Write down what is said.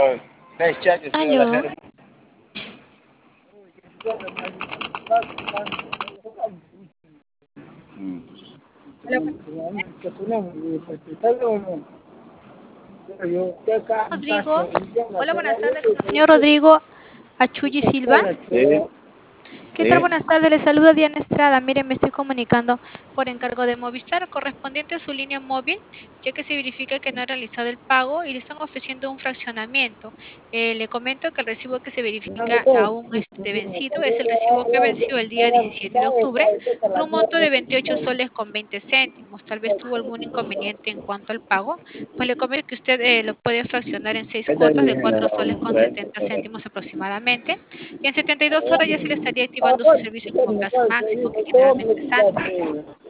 Aló. Hola, Rodrigo. Hola, buenas tardes con el señor Rodrigo Achuyi Silva. Sí, ¿Qué tal? sí. Buenas tardes, le saluda Diana Estrada. Miren, me estoy comunicando por encargo de Movistar correspondiente a su línea móvil, ya que se verifica que no ha realizado el pago y le están ofreciendo un fraccionamiento. Le comento que el recibo que se verifica aún vencido es el recibo que venció el día 17 de octubre por un monto de 28 soles con 20 céntimos. Tal vez tuvo algún inconveniente en cuanto al pago, pues le comento que usted lo puede fraccionar en 6 cuotas de 4 soles con 70 céntimos aproximadamente, y en 72 horas ya se le estaría activando su servicio como plazo máximo, que generalmente es antes.